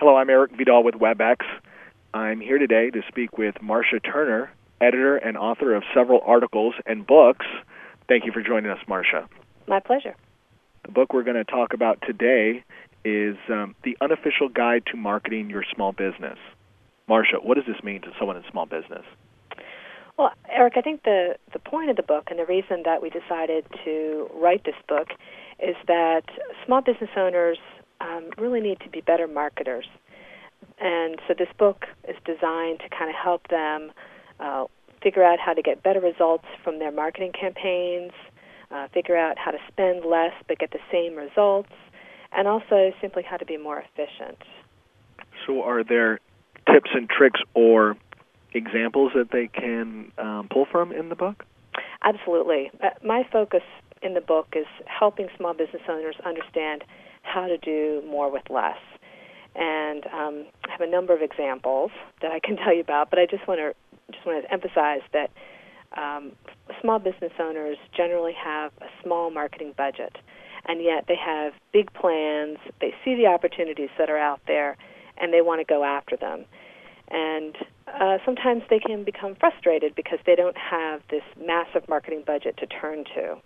Hello, I'm Eric Vidal with WebEx. I'm here today to speak with Marcia Turner, editor and author of several articles and books. Thank you for joining us, Marcia. My pleasure. The book we're going to talk about today is The Unofficial Guide to Marketing Your Small Business. Marcia, what does this mean to someone in small business? Well, Eric, I think the point of the book and the reason that we decided to write this book is that small business owners really need to be better marketers. And so this book is designed to kind of help them figure out how to get better results from their marketing campaigns, figure out how to spend less but get the same results, and also simply how to be more efficient. So are there tips and tricks or examples that they can pull from in the book? Absolutely. My focus in the book is helping small business owners understand how to do more with less. And I have a number of examples that I can tell you about, but I just want to emphasize that small business owners generally have a small marketing budget, and yet they have big plans. They see the opportunities that are out there, and they want to go after them. And sometimes they can become frustrated because they don't have this massive marketing budget to turn to.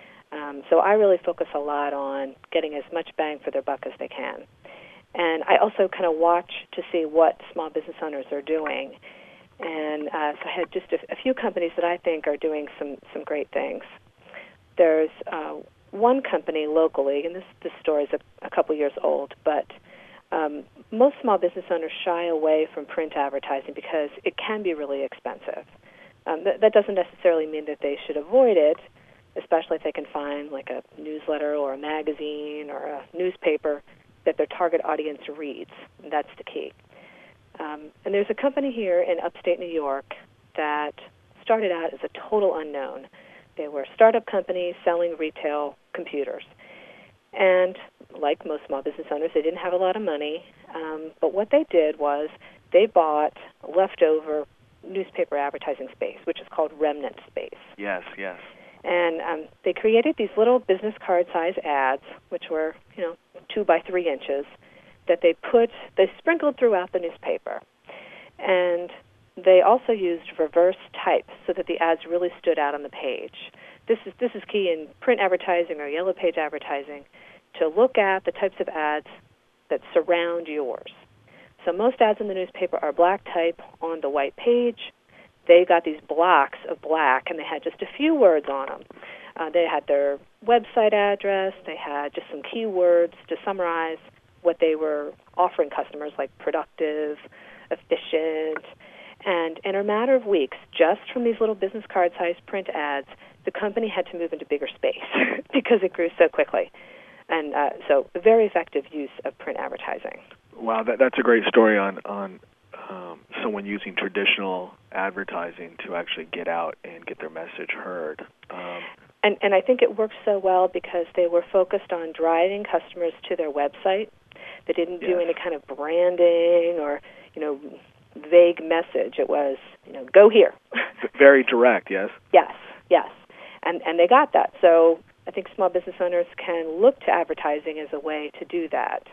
So I really focus a lot on getting as much bang for their buck as they can. And I also kind of watch to see what small business owners are doing. And so I had just a few companies that I think are doing some great things. There's one company locally, and this story is a couple years old, but most small business owners shy away from print advertising because it can be really expensive. That doesn't necessarily mean that they should avoid it, especially if they can find like a newsletter or a magazine or a newspaper that their target audience reads. And that's the key. And there's a company here in upstate New York that started out as a total unknown. They were a startup company selling retail computers. And like most small business owners, they didn't have a lot of money. But what they did was they bought leftover newspaper advertising space, which is called remnant space. Yes. And they created these little business card size ads, which were 2 by 3 inches, that they sprinkled throughout the newspaper. And they also used reverse type so that the ads really stood out on the page. This is key in print advertising or yellow page advertising, to look at the types of ads that surround yours. So most ads in the newspaper are black type on the white page. They got these blocks of black, and they had just a few words on them. They had their website address. They had just some keywords to summarize what they were offering customers, like productive, efficient. And in a matter of weeks, just from these little business card-sized print ads, the company had to move into bigger space because it grew so quickly. And so a very effective use of print advertising. Wow, that's a great story on someone using traditional advertising to actually get out and get their message heard. And I think it worked so well because they were focused on driving customers to their website. They didn't do any kind of branding or, vague message. It was, go here. Very direct, yes? Yes. And they got that. So I think small business owners can look to advertising as a way to do that.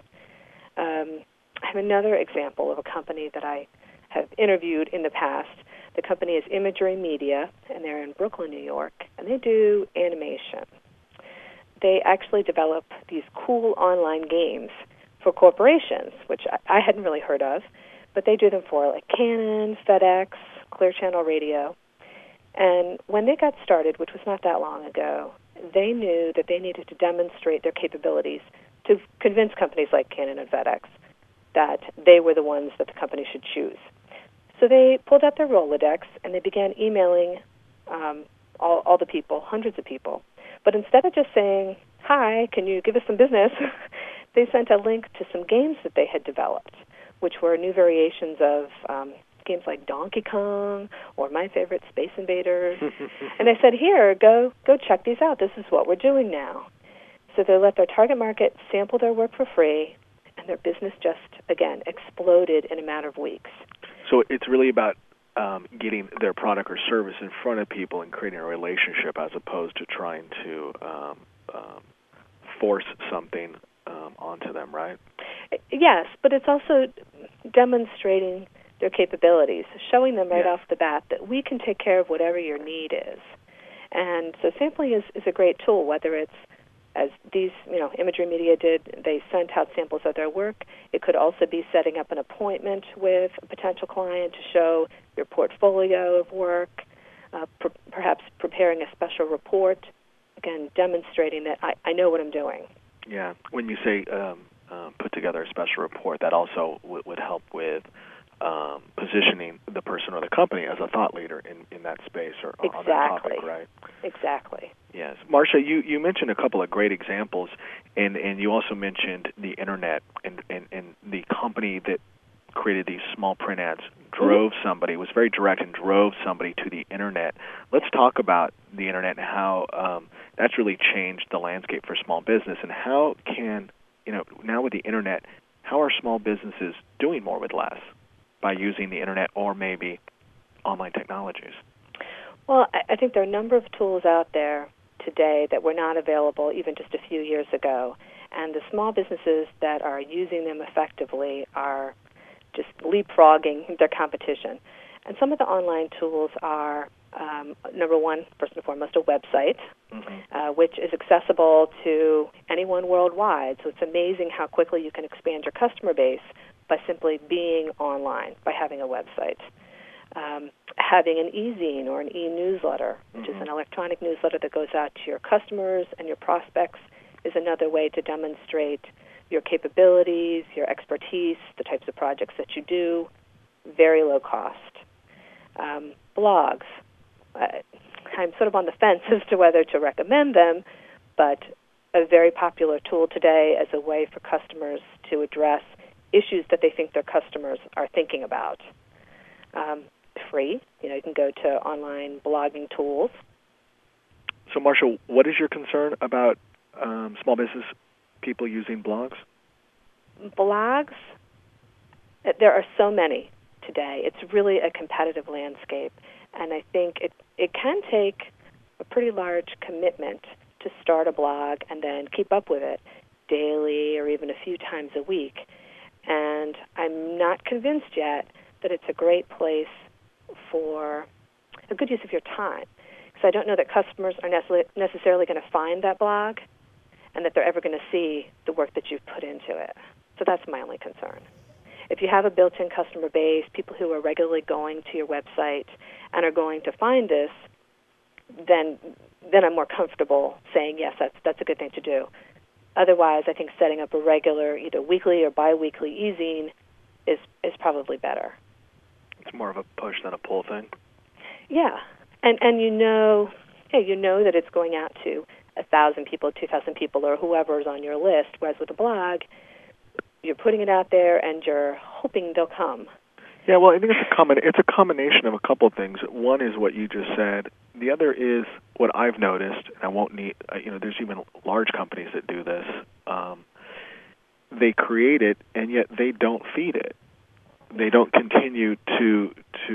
I have another example of a company that I have interviewed in the past. The company is Imagery Media, and they're in Brooklyn, New York, and they do animation. They actually develop these cool online games for corporations, which I hadn't really heard of, but they do them for like Canon, FedEx, Clear Channel Radio. And when they got started, which was not that long ago, they knew that they needed to demonstrate their capabilities to convince companies like Canon and FedEx that they were the ones that the company should choose. So they pulled out their Rolodex and they began emailing all the people, hundreds of people. But instead of just saying, hi, can you give us some business, they sent a link to some games that they had developed, which were new variations of games like Donkey Kong or my favorite, Space Invaders. And they said, here, go check these out. This is what we're doing now. So they let their target market sample their work for free, and their business just, again, exploded in a matter of weeks. So it's really about getting their product or service in front of people and creating a relationship as opposed to trying to force something onto them, right? Yes, but it's also demonstrating their capabilities, showing them right off the bat that we can take care of whatever your need is. And so sampling is a great tool, whether it's, as these, Imagery Media did, they sent out samples of their work. It could also be setting up an appointment with a potential client to show your portfolio of work, perhaps preparing a special report, again, demonstrating that I know what I'm doing. Yeah. When you say put together a special report, that also would help with positioning the person or the company as a thought leader in that space or on that topic, right? Exactly. Yes. Marcia, you mentioned a couple of great examples, and you also mentioned the Internet and the company that created these small print ads drove somebody, was very direct and drove somebody to the Internet. Let's talk about the Internet and how that's really changed the landscape for small business, and how can, now with the Internet, how are small businesses doing more with less by using the Internet or maybe online technologies? Well, I think there are a number of tools out there today that were not available even just a few years ago, and the small businesses that are using them effectively are just leapfrogging their competition. And some of the online tools are, number one, first and foremost, a website, which is accessible to anyone worldwide. So it's amazing how quickly you can expand your customer base by simply being online, by having a website. Having an e-zine or an e-newsletter, which is an electronic newsletter that goes out to your customers and your prospects, is another way to demonstrate your capabilities, your expertise, the types of projects that you do, very low cost. Blogs. I'm sort of on the fence as to whether to recommend them, but a very popular tool today as a way for customers to address issues that they think their customers are thinking about. Free. You can go to online blogging tools. So, Marcia, what is your concern about small business people using blogs? Blogs, there are so many today. It's really a competitive landscape, and I think it can take a pretty large commitment to start a blog and then keep up with it daily or even a few times a week. And I'm not convinced yet that it's a great place for a good use of your time, because I don't know that customers are necessarily going to find that blog and that they're ever going to see the work that you've put into it. So that's my only concern. If you have a built-in customer base, people who are regularly going to your website and are going to find this, then I'm more comfortable saying, yes, that's a good thing to do. Otherwise, I think setting up a regular, either weekly or biweekly e-zine is probably better. It's more of a push than a pull thing. Yeah, and you know that it's going out to 1,000 people, 2,000 people, or whoever is on your list. Whereas with a blog, you're putting it out there and you're hoping they'll come. Yeah, well, I think it's a combination of a couple of things. One is what you just said. The other is what I've noticed, and I won't need. There's even large companies that do this. They create it, and yet they don't feed it. They don't continue to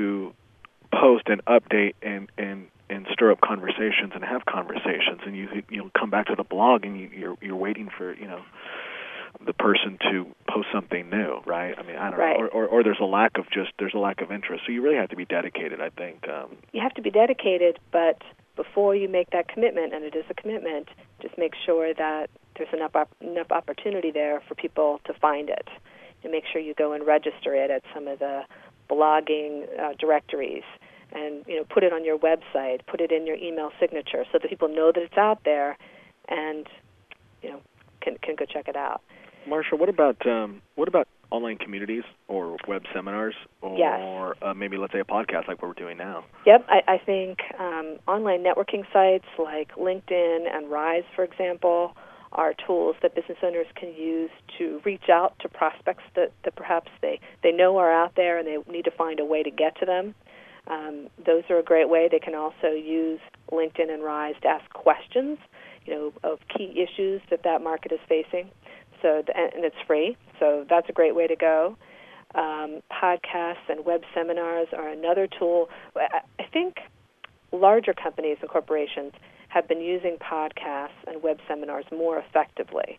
post and update and stir up conversations and have conversations. And you'll come back to the blog and you're waiting for the person to post something new, right? I mean, I don't know, or there's a lack of interest. So you really have to be dedicated, I think. You have to be dedicated, but before you make that commitment, and it is a commitment, just make sure that there's enough opportunity there for people to find it. And make sure you go and register it at some of the blogging directories, and put it on your website, put it in your email signature, so that people know that it's out there, and can go check it out. Marcia, what about online communities or web seminars or maybe, let's say, a podcast like what we're doing now? Yep, I think online networking sites like LinkedIn and Rise, for example, are tools that business owners can use to reach out to prospects that perhaps they know are out there and they need to find a way to get to them. Those are a great way. They can also use LinkedIn and Rise to ask questions, of key issues that market is facing. So, and it's free, so that's a great way to go. Podcasts and web seminars are another tool. I think larger companies and corporations have been using podcasts and web seminars more effectively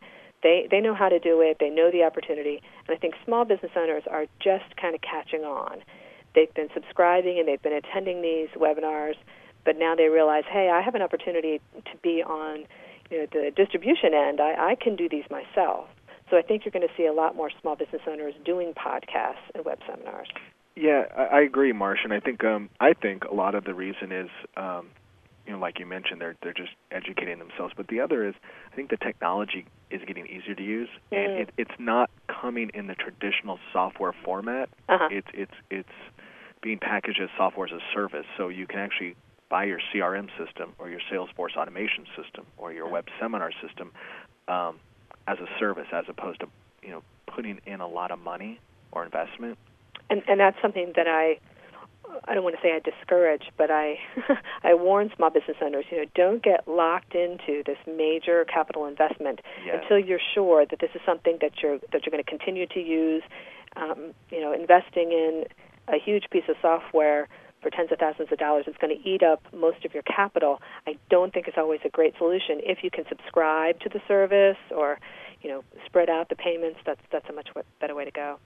They know how to do it. They know the opportunity. And I think small business owners are just kind of catching on. They've been subscribing and they've been attending these webinars, but now they realize, hey, I have an opportunity to be on the distribution end. I can do these myself. So I think you're going to see a lot more small business owners doing podcasts and web seminars. Yeah, I agree, Marcia. And I think a lot of the reason is, like you mentioned, they're just educating themselves. But the other is, I think the technology is getting easier to use, and it's not coming in the traditional software format. It's being packaged as software as a service, so you can actually buy your CRM system or your Salesforce automation system or your web seminar system as a service, as opposed to putting in a lot of money or investment. And that's something that I don't want to say I discourage, but I warn small business owners, don't get locked into this major capital investment until you're sure that this is something that you're going to continue to use. Investing in a huge piece of software for tens of thousands of dollars is going to eat up most of your capital. I don't think it's always a great solution. If you can subscribe to the service or, spread out the payments, that's a much better way to go.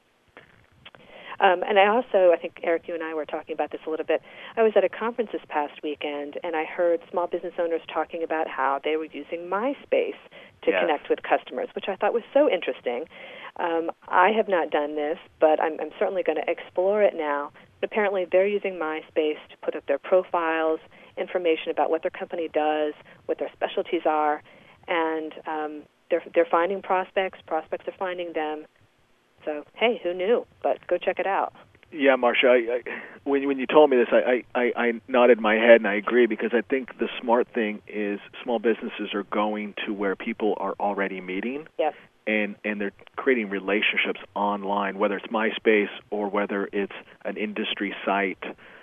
And I think, Eric, you and I were talking about this a little bit. I was at a conference this past weekend, and I heard small business owners talking about how they were using MySpace to connect with customers, which I thought was so interesting. I have not done this, but I'm certainly going to explore it now. But apparently they're using MySpace to put up their profiles, information about what their company does, what their specialties are, and they're finding prospects. Prospects are finding them. So, hey, who knew? But go check it out. Yeah, Marcia, when you told me this, I nodded my head, and I agree, because I think the smart thing is small businesses are going to where people are already meeting, and they're creating relationships online, whether it's MySpace or whether it's an industry site.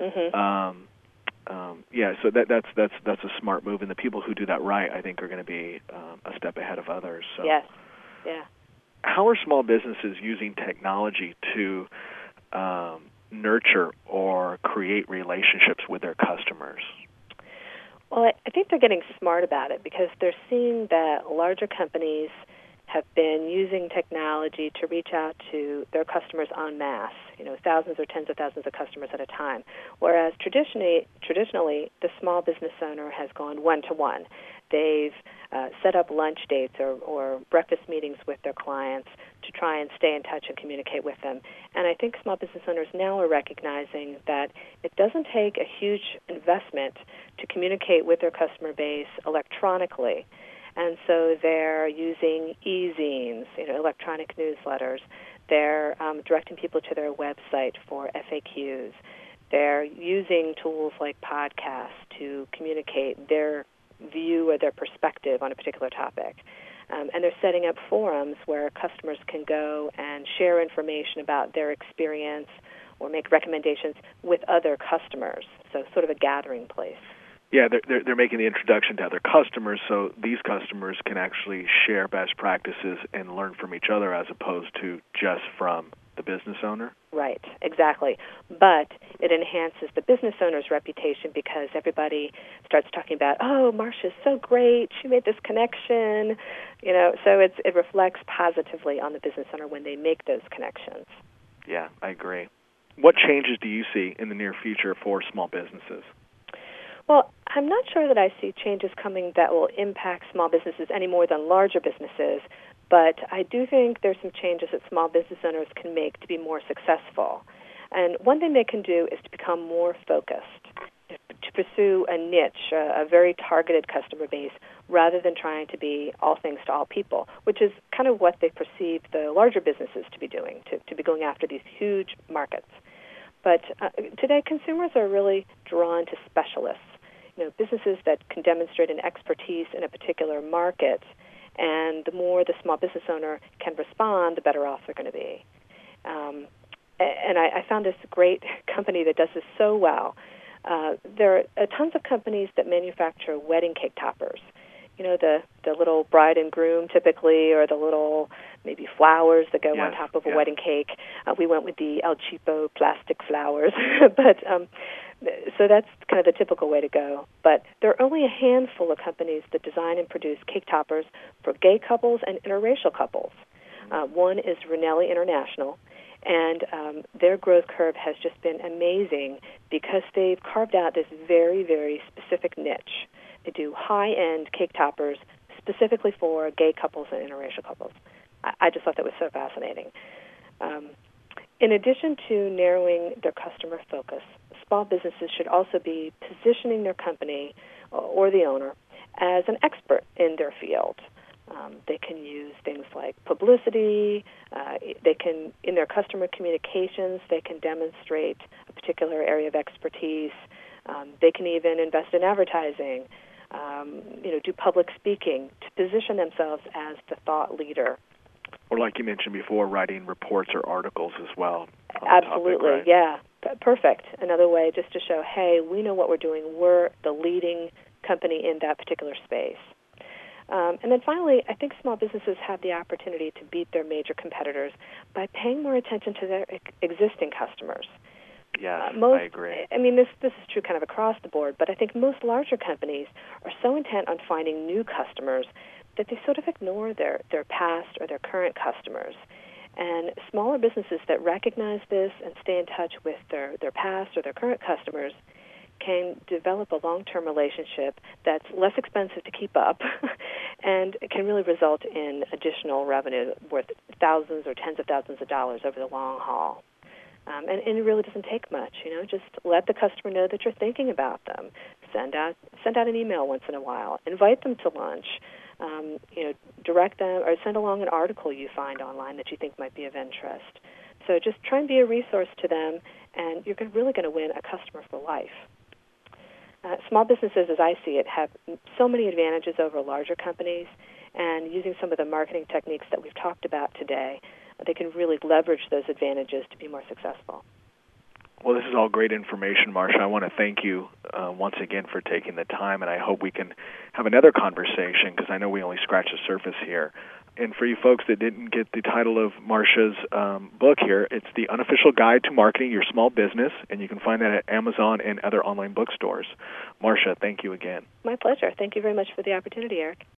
So that's a smart move, and the people who do that right, I think, are going to be a step ahead of others. So. Yes, yeah. How are small businesses using technology to nurture or create relationships with their customers? Well, I think they're getting smart about it because they're seeing that larger companies have been using technology to reach out to their customers en masse, thousands or tens of thousands of customers at a time, whereas traditionally the small business owner has gone one-to-one. They've set up lunch dates or breakfast meetings with their clients to try and stay in touch and communicate with them. And I think small business owners now are recognizing that it doesn't take a huge investment to communicate with their customer base electronically. And so they're using e-zines, electronic newsletters. They're directing people to their website for FAQs. They're using tools like podcasts to communicate their view or their perspective on a particular topic. And they're setting up forums where customers can go and share information about their experience or make recommendations with other customers, so sort of a gathering place. Yeah, they're making the introduction to other customers, so these customers can actually share best practices and learn from each other as opposed to just from the business owner. Right, exactly. But it enhances the business owner's reputation because everybody starts talking about, oh, Marcia's so great, she made this connection. So it reflects positively on the business owner when they make those connections. Yeah, I agree. What changes do you see in the near future for small businesses? Well, I'm not sure that I see changes coming that will impact small businesses any more than larger businesses, but I do think there's some changes that small business owners can make to be more successful. And one thing they can do is to become more focused, to pursue a niche, a very targeted customer base, rather than trying to be all things to all people, which is kind of what they perceive the larger businesses to be doing, to be going after these huge markets. But today, consumers are really drawn to specialists, businesses that can demonstrate an expertise in a particular market, and the more the small business owner can respond, the better off they're going to be. And I found this great company that does this so well. There are tons of companies that manufacture wedding cake toppers. The little bride and groom typically, or the little maybe flowers that go on Yes, top of a yeah. wedding cake. We went with the El Cheapo plastic flowers, but so that's kind of the typical way to go. But there are only a handful of companies that design and produce cake toppers for gay couples and interracial couples. One is Ranelli International, and their growth curve has just been amazing because they've carved out this very, very specific niche. They do high-end cake toppers specifically for gay couples and interracial couples. I just thought that was so fascinating. In addition to narrowing their customer focus, small businesses should also be positioning their company or the owner as an expert in their field. They can use things like publicity. They can, in their customer communications, they can demonstrate a particular area of expertise. They can even invest in advertising, do public speaking to position themselves as the thought leader. Or like you mentioned before, writing reports or articles as well. Absolutely, topic, right? yeah. Perfect. Another way just to show, hey, we know what we're doing. We're the leading company in that particular space. And then finally, I think small businesses have the opportunity to beat their major competitors by paying more attention to their existing customers. Yes, I agree. I mean, this is true kind of across the board, but I think most larger companies are so intent on finding new customers that they sort of ignore their past or their current customers. And smaller businesses that recognize this and stay in touch with their past or their current customers can develop a long-term relationship that's less expensive to keep up and can really result in additional revenue worth thousands or tens of thousands of dollars over the long haul. And it really doesn't take much, just let the customer know that you're thinking about them. Send out an email once in a while. Invite them to lunch. Direct them or send along an article you find online that you think might be of interest. So just try and be a resource to them, and you're really going to win a customer for life. Small businesses, as I see it, have so many advantages over larger companies, and using some of the marketing techniques that we've talked about today, they can really leverage those advantages to be more successful. Well, this is all great information, Marcia. I want to thank you once again for taking the time, and I hope we can have another conversation because I know we only scratched the surface here. And for you folks that didn't get the title of Marcia's book here, it's The Unofficial Guide to Marketing Your Small Business, and you can find that at Amazon and other online bookstores. Marcia, thank you again. My pleasure. Thank you very much for the opportunity, Eric.